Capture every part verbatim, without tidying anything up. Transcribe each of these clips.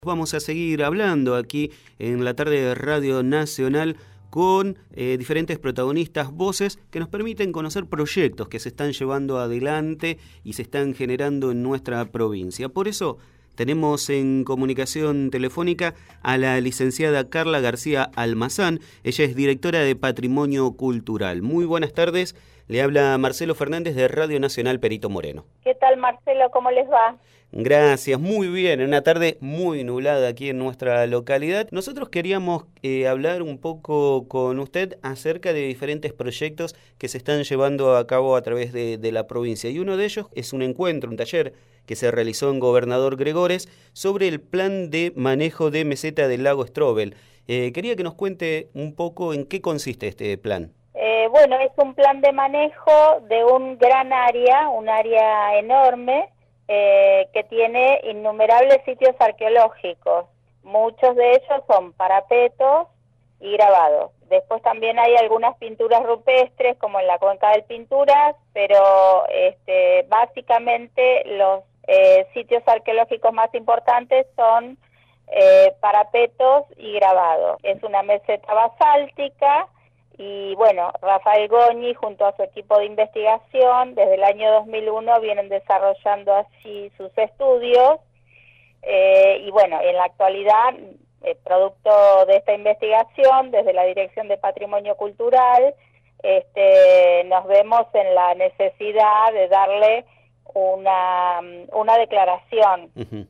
Vamos a seguir hablando aquí en la tarde de Radio Nacional con eh, diferentes protagonistas, voces que nos permiten conocer proyectos que se están llevando adelante y se están generando en nuestra provincia. Por eso tenemos en comunicación telefónica a la licenciada Carla García Almazán. Ella es directora de Patrimonio Cultural. Muy buenas tardes. Le habla Marcelo Fernández de Radio Nacional Perito Moreno. ¿Qué tal, Marcelo? ¿Cómo les va? Gracias, muy bien. En una tarde muy nublada aquí en nuestra localidad. Nosotros queríamos eh, hablar un poco con usted acerca de diferentes proyectos que se están llevando a cabo a través de, de la provincia. Y uno de ellos es un encuentro, un taller que se realizó en Gobernador Gregores sobre el plan de manejo de meseta del lago Strobel. Eh, quería que nos cuente un poco en qué consiste este plan. Eh, bueno, es un plan de manejo de un gran área, un área enorme, eh, que tiene innumerables sitios arqueológicos. Muchos de ellos son parapetos y grabados. Después también hay algunas pinturas rupestres, como en la Cuenca del Pinturas, pero este, básicamente los eh, sitios arqueológicos más importantes son eh, parapetos y grabados. Es una meseta basáltica. Y bueno, Rafael Goñi junto a su equipo de investigación desde el año dos mil uno vienen desarrollando así sus estudios eh, y bueno, en la actualidad, eh, producto de esta investigación, desde la Dirección de Patrimonio Cultural, este, nos vemos en la necesidad de darle una, una declaración. Uh-huh.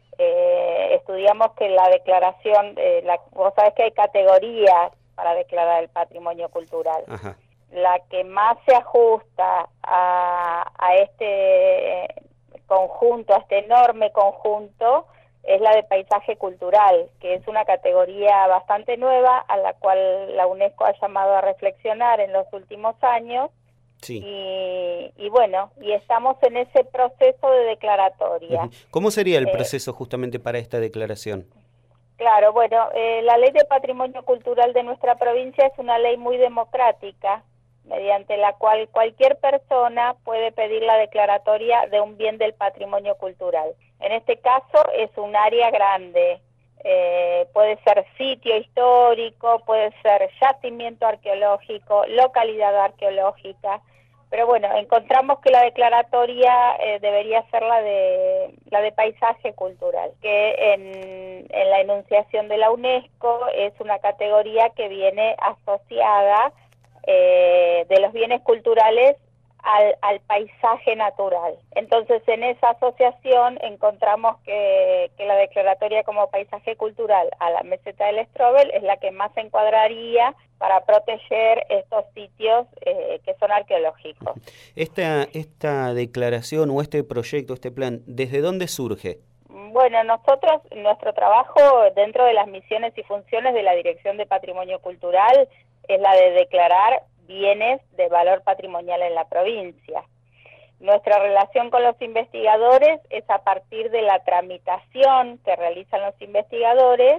Eh, estudiamos que la declaración, eh, la, vos sabés que hay categorías para declarar el patrimonio cultural. Ajá. La que más se ajusta a, a este conjunto, a este enorme conjunto, es la de paisaje cultural, que es una categoría bastante nueva a la cual la UNESCO ha llamado a reflexionar en los últimos años. Sí. Y, y bueno, y estamos en ese proceso de declaratoria. Uh-huh. ¿Cómo sería el eh, proceso justamente para esta declaración? Claro, bueno, eh, la Ley de Patrimonio Cultural de nuestra provincia es una ley muy democrática, mediante la cual cualquier persona puede pedir la declaratoria de un bien del patrimonio cultural. En este caso es un área grande, eh, puede ser sitio histórico, puede ser yacimiento arqueológico, localidad arqueológica, pero bueno, encontramos que la declaratoria eh, debería ser la de la de paisaje cultural, que en, en la enunciación de la UNESCO es una categoría que viene asociada eh, de los bienes culturales al, al paisaje natural. Entonces, en esa asociación encontramos que, que la declaratoria como paisaje cultural a la meseta del Strobel es la que más se encuadraría para proteger estos sitios eh, que son arqueológicos. Esta, esta declaración o este proyecto, este plan, ¿desde dónde surge? Bueno, nosotros, nuestro trabajo dentro de las misiones y funciones de la Dirección de Patrimonio Cultural es la de declarar bienes de valor patrimonial en la provincia. Nuestra relación con los investigadores es a partir de la tramitación que realizan los investigadores,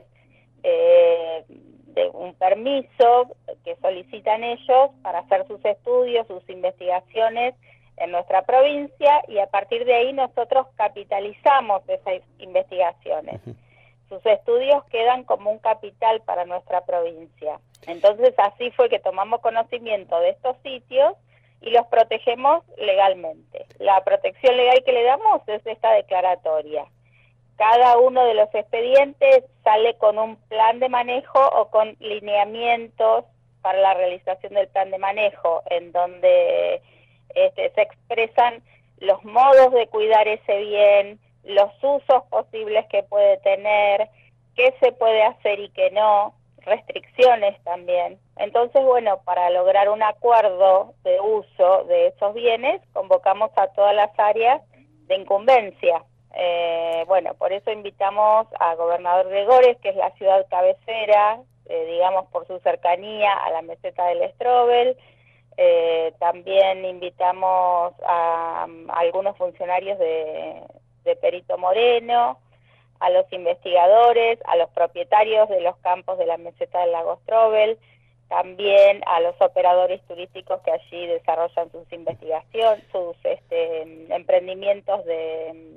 eh, de un permiso que solicitan ellos para hacer sus estudios, sus investigaciones en nuestra provincia, y a partir de ahí nosotros capitalizamos esas investigaciones. Uh-huh. Sus estudios quedan como un capital para nuestra provincia. Entonces así fue que tomamos conocimiento de estos sitios y los protegemos legalmente. La protección legal que le damos es esta declaratoria. Cada uno de los expedientes sale con un plan de manejo o con lineamientos para la realización del plan de manejo, en donde este, se expresan los modos de cuidar ese bien, los usos posibles que puede tener, qué se puede hacer y qué no, restricciones también. Entonces, bueno, para lograr un acuerdo de uso de esos bienes, convocamos a todas las áreas de incumbencia. Eh, bueno, por eso invitamos a Gobernador Gregores, que es la ciudad cabecera, eh, digamos por su cercanía a la meseta del Strobel. Eh, también invitamos a, a algunos funcionarios de, de Perito Moreno, a los investigadores, a los propietarios de los campos de la meseta del lago Strobel, también a los operadores turísticos que allí desarrollan sus investigaciones, sus este, emprendimientos de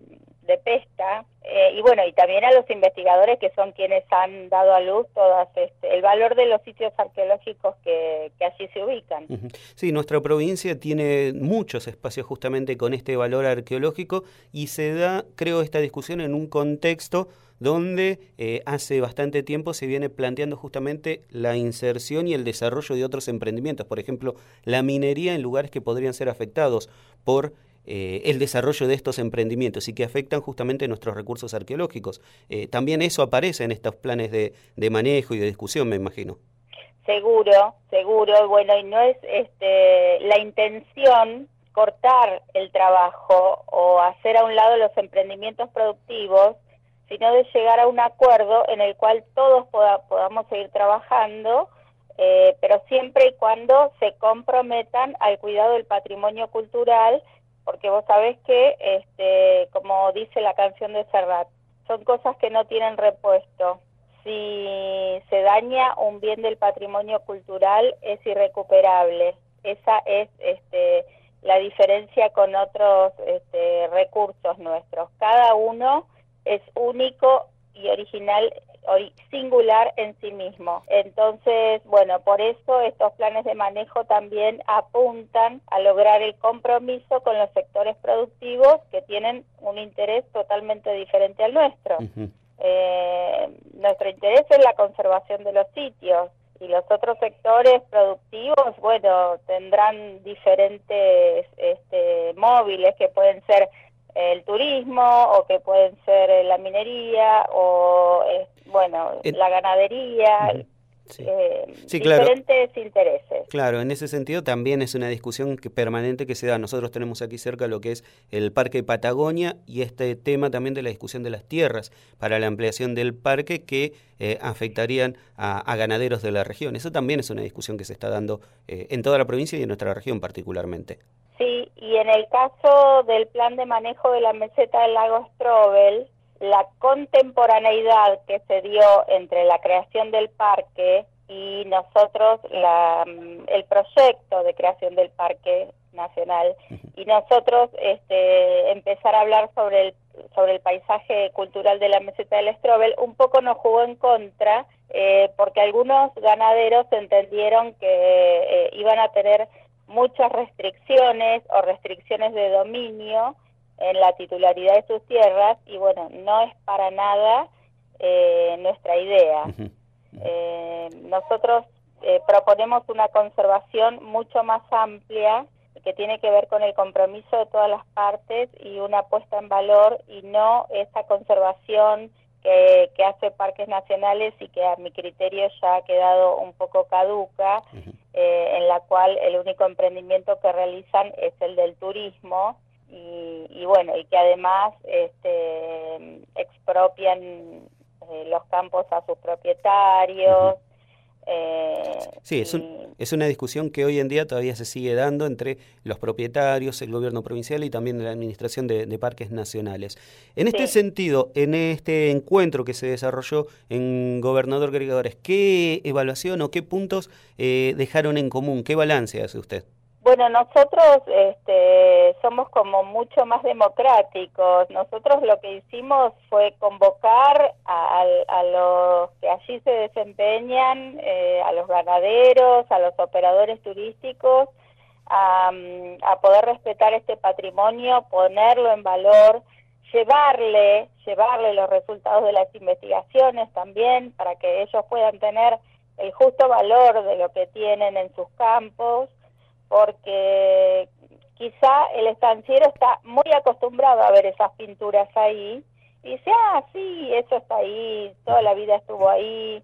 de pesca, eh, y bueno, y también a los investigadores que son quienes han dado a luz todas este, el valor de los sitios arqueológicos que, que allí se ubican. Sí, nuestra provincia tiene muchos espacios justamente con este valor arqueológico y se da, creo, esta discusión en un contexto donde eh, hace bastante tiempo se viene planteando justamente la inserción y el desarrollo de otros emprendimientos, por ejemplo, la minería en lugares que podrían ser afectados por eh, el desarrollo de estos emprendimientos y que afectan justamente nuestros recursos arqueológicos. Eh, también eso aparece en estos planes de, de manejo y de discusión, me imagino. Seguro, seguro, bueno, y no es este, la intención cortar el trabajo o hacer a un lado los emprendimientos productivos, sino de llegar a un acuerdo en el cual todos poda, podamos seguir trabajando, eh, pero siempre y cuando se comprometan al cuidado del patrimonio cultural, porque vos sabés que, este, como dice la canción de Serrat, son cosas que no tienen repuesto. Si se daña un bien del patrimonio cultural es irrecuperable. Esa es este, la diferencia con otros este, recursos nuestros. Cada uno es único y original, ori- singular en sí mismo. Entonces, bueno, por eso estos planes de manejo también apuntan a lograr el compromiso con los sectores productivos que tienen un interés totalmente diferente al nuestro. Uh-huh. Eh, nuestro interés es la conservación de los sitios y los otros sectores productivos, bueno, tendrán diferentes este, móviles que pueden ser el turismo o que pueden ser la minería o, eh, bueno, eh, la ganadería, uh-huh. sí. Eh, sí, diferentes claro. intereses. Claro, en ese sentido también es una discusión que, permanente que se da. Nosotros tenemos aquí cerca lo que es el Parque Patagonia y este tema también de la discusión de las tierras para la ampliación del parque que eh, afectarían a, a ganaderos de la región. Eso también es una discusión que se está dando eh, en toda la provincia y en nuestra región particularmente. Sí, y en el caso del plan de manejo de la meseta del lago Strobel, la contemporaneidad que se dio entre la creación del parque y nosotros, la, el proyecto de creación del parque nacional, y nosotros este, empezar a hablar sobre el, sobre el paisaje cultural de la meseta del Strobel, un poco nos jugó en contra, eh, porque algunos ganaderos entendieron que eh, iban a tener muchas restricciones o restricciones de dominio en la titularidad de sus tierras, y bueno, no es para nada eh, nuestra idea. Uh-huh. Uh-huh. Eh, nosotros eh, proponemos una conservación mucho más amplia que tiene que ver con el compromiso de todas las partes y una puesta en valor, y no esa conservación que, que hace Parques Nacionales y que a mi criterio ya ha quedado un poco caduca, uh-huh. eh, en la cual el único emprendimiento que realizan es el del turismo, y, y bueno, y que además este, expropian eh, los campos a sus propietarios. Uh-huh. Eh, sí, es, un, es una discusión que hoy en día todavía se sigue dando entre los propietarios, el gobierno provincial y también la administración de, de parques nacionales. En este sí. sentido, en este encuentro que se desarrolló en Gobernador Gregores, ¿qué evaluación o qué puntos eh, dejaron en común? ¿Qué balance hace usted? Bueno, nosotros este, somos como mucho más democráticos. Nosotros lo que hicimos fue convocar a, a los que allí se desempeñan, eh, a los ganaderos, a los operadores turísticos, a, a poder respetar este patrimonio, ponerlo en valor, llevarle, llevarle los resultados de las investigaciones también para que ellos puedan tener el justo valor de lo que tienen en sus campos, porque quizá el estanciero está muy acostumbrado a ver esas pinturas ahí, y dice, ah, sí, eso está ahí, toda la vida estuvo ahí,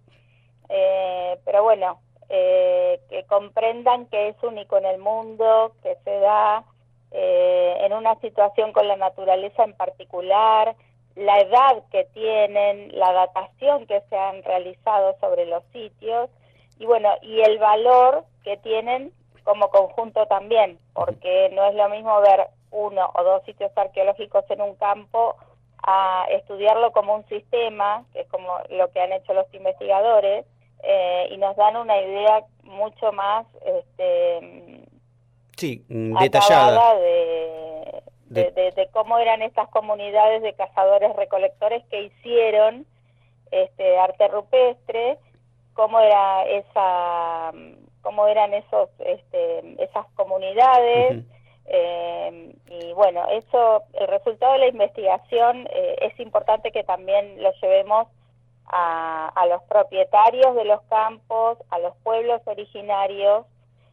eh, pero bueno, eh, que comprendan que es único en el mundo, que se da eh, en una situación con la naturaleza en particular, la edad que tienen, la datación que se han realizado sobre los sitios, y bueno, y el valor que tienen como conjunto también, porque no es lo mismo ver uno o dos sitios arqueológicos en un campo a estudiarlo como un sistema, que es como lo que han hecho los investigadores, eh, y nos dan una idea mucho más este, sí, detallada de, de, de, de cómo eran estas comunidades de cazadores-recolectores que hicieron este arte rupestre, cómo era esa, cómo eran esos, este, esas comunidades. Uh-huh. Eh, y bueno, eso, el resultado de la investigación eh, es importante que también lo llevemos a, a los propietarios de los campos, a los pueblos originarios,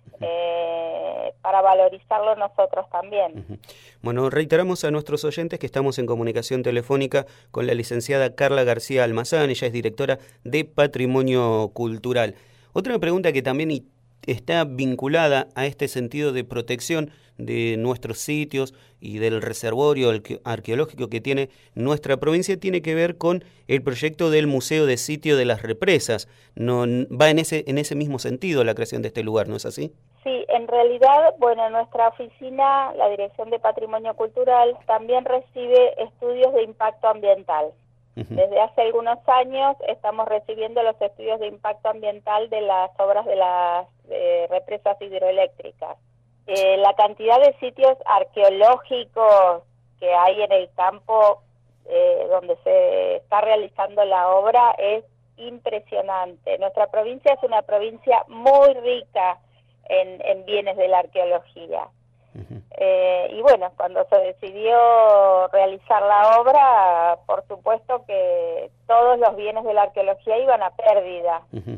eh, para valorizarlo nosotros también. Uh-huh. Bueno, reiteramos a nuestros oyentes que estamos en comunicación telefónica con la licenciada Carla García Almazán. Ella es directora de Patrimonio Cultural. Otra pregunta que también está vinculada a este sentido de protección de nuestros sitios y del reservorio arqueológico que tiene nuestra provincia tiene que ver con el proyecto del Museo de Sitio de las Represas. No, va en ese, en ese mismo sentido la creación de este lugar, ¿no es así? Sí, en realidad, bueno, nuestra oficina, la Dirección de Patrimonio Cultural, también recibe estudios de impacto ambiental. Uh-huh. Desde hace algunos años estamos recibiendo los estudios de impacto ambiental de las obras de las de represas hidroeléctricas. Eh, la cantidad de sitios arqueológicos que hay en el campo eh, donde se está realizando la obra es impresionante. Nuestra provincia es una provincia muy rica en, en bienes de la arqueología. Uh-huh. Eh, y bueno, cuando se decidió realizar la obra, por supuesto que todos los bienes de la arqueología iban a pérdida. Uh-huh.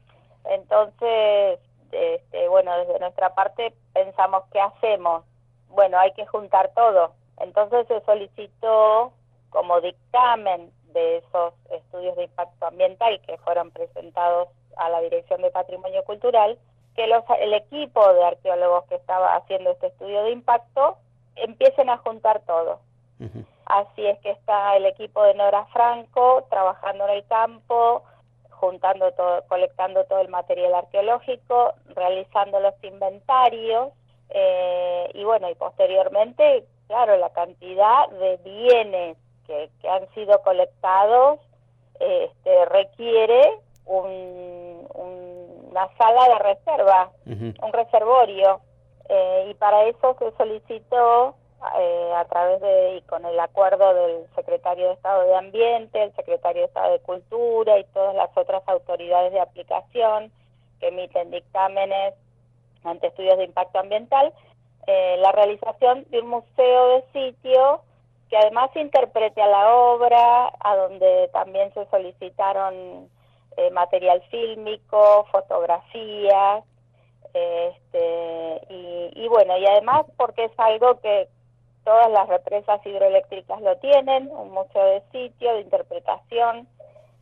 Entonces, este, bueno, desde nuestra parte pensamos, ¿qué hacemos? Bueno, hay que juntar todo. Entonces se solicitó como dictamen de esos estudios de impacto ambiental que fueron presentados a la Dirección de Patrimonio Cultural, que los, el equipo de arqueólogos que estaba haciendo este estudio de impacto empiecen a juntar todo. Uh-huh. Así es que está el equipo de Nora Franco trabajando en el campo, juntando todo, colectando todo el material arqueológico, realizando los inventarios, eh, y bueno, y posteriormente, claro, la cantidad de bienes que, que han sido colectados este, requiere un, un, una sala de reserva, uh-huh. un reservorio, eh, y para eso se solicitó Eh, a través de y con el acuerdo del secretario de Estado de Ambiente, el secretario de Estado de Cultura y todas las otras autoridades de aplicación que emiten dictámenes ante estudios de impacto ambiental, eh, la realización de un museo de sitio que además interprete a la obra, a donde también se solicitaron eh, material fílmico, fotografías, eh, este, y, y bueno, y además porque es algo que todas las represas hidroeléctricas lo tienen, un museo de sitio, de interpretación,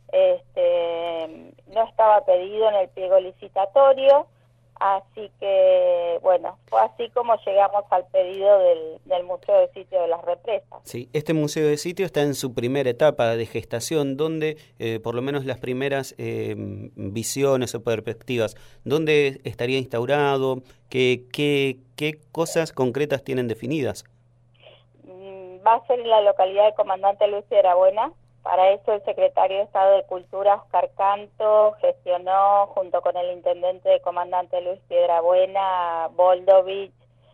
este, no estaba pedido en el pliego licitatorio, así que, bueno, fue así como llegamos al pedido del, del Museo de Sitio de las Represas. Sí, este Museo de Sitio está en su primera etapa de gestación, donde, eh, por lo menos las primeras eh, visiones o perspectivas, ¿dónde estaría instaurado? ¿Qué, qué, qué cosas concretas tienen definidas? Va a ser en la localidad de Comandante Luis Piedrabuena. Para eso el secretario de Estado de Cultura, Oscar Canto, gestionó junto con el intendente de Comandante Luis Piedrabuena, Boldovich,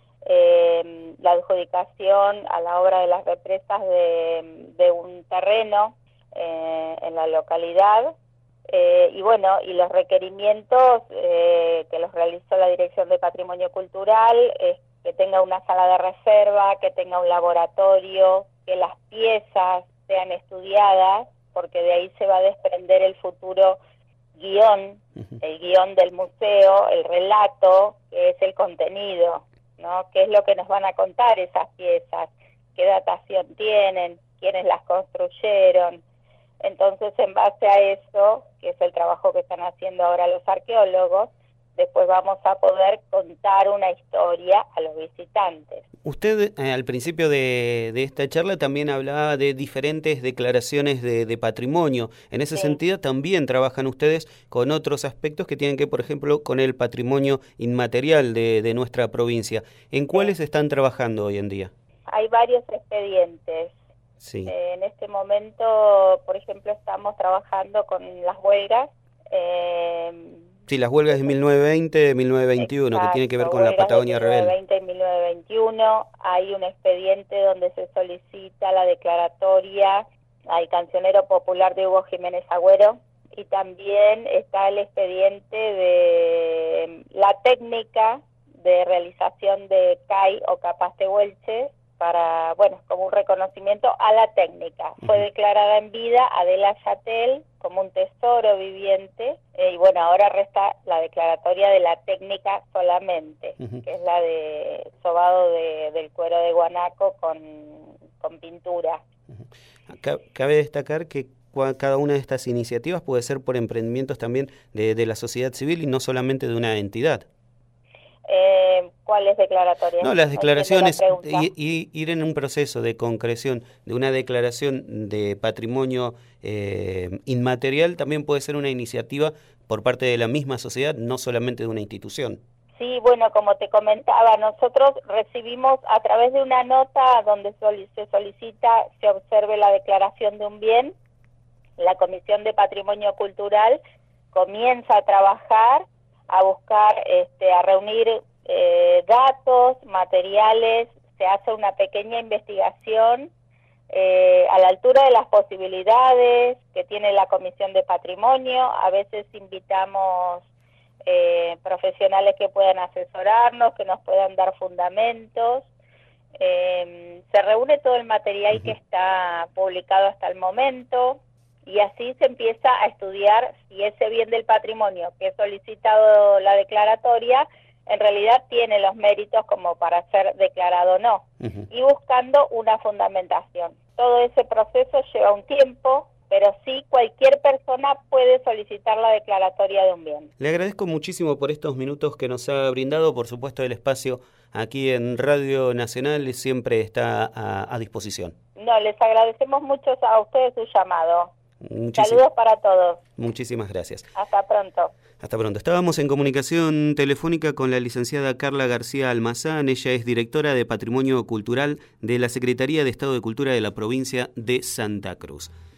eh, la adjudicación a la obra de las represas de, de un terreno eh, en la localidad. Eh, y bueno, y los requerimientos eh, que los realizó la Dirección de Patrimonio Cultural es que tenga una sala de reserva, que tenga un laboratorio, que las piezas sean estudiadas, porque de ahí se va a desprender el futuro guión, uh-huh. el guión del museo, el relato, que es el contenido, ¿no? ¿Qué es lo que nos van a contar esas piezas? ¿Qué datación tienen? ¿Quiénes las construyeron? Entonces, en base a eso, que es el trabajo que están haciendo ahora los arqueólogos, después vamos a poder contar una historia a los visitantes. Usted eh, al principio de, de esta charla también hablaba de diferentes declaraciones de, de patrimonio. En ese sí. sentido también trabajan ustedes con otros aspectos que tienen que, por ejemplo, con el patrimonio inmaterial de, de nuestra provincia. ¿En cuáles sí. están trabajando hoy en día? Hay varios expedientes. Sí. Eh, en este momento, por ejemplo, estamos trabajando con las huelgas. Eh, Sí, las huelgas de mil novecientos veinte, mil novecientos veintiuno, exacto, que tiene que ver con la Patagonia Rebelde. mil novecientos veinte y mil novecientos veintiuno, hay un expediente donde se solicita la declaratoria al cancionero popular de Hugo Jiménez Agüero, y también está el expediente de la técnica de realización de C A I o capaz tehuelche, para, bueno, como un reconocimiento a la técnica. Fue declarada en vida Adela Yatel como un tesoro viviente, eh, y bueno, ahora resta la declaratoria de la técnica solamente, uh-huh. que es la de sobado de, del cuero de guanaco con, con pintura. Uh-huh. Cabe destacar que cada una de estas iniciativas puede ser por emprendimientos también de, de la sociedad civil y no solamente de una entidad. Eh, ¿Cuáles declaratorias? No, las declaraciones, y, y, ir en un proceso de concreción de una declaración de patrimonio eh, inmaterial también puede ser una iniciativa por parte de la misma sociedad, no solamente de una institución. Sí, bueno, como te comentaba, nosotros recibimos a través de una nota donde se solicita, se observe la declaración de un bien, la Comisión de Patrimonio Cultural comienza a trabajar, a buscar, este, a reunir eh, datos, materiales, se hace una pequeña investigación eh, a la altura de las posibilidades que tiene la Comisión de Patrimonio. A veces invitamos eh, profesionales que puedan asesorarnos, que nos puedan dar fundamentos. Eh, se reúne todo el material que está publicado hasta el momento, y así se empieza a estudiar si ese bien del patrimonio que he solicitado la declaratoria en realidad tiene los méritos como para ser declarado o no, uh-huh. y buscando una fundamentación. Todo ese proceso lleva un tiempo, pero sí cualquier persona puede solicitar la declaratoria de un bien. Le agradezco muchísimo por estos minutos que nos ha brindado. Por supuesto, el espacio aquí en Radio Nacional siempre está a, a disposición. No, les agradecemos mucho a ustedes su llamado. Muchísimas, Saludos para todos. Muchísimas gracias. Hasta pronto. Hasta pronto. Estábamos en comunicación telefónica con la licenciada Carla García Almazán. Ella es directora de Patrimonio Cultural de la Secretaría de Estado de Cultura de la provincia de Santa Cruz.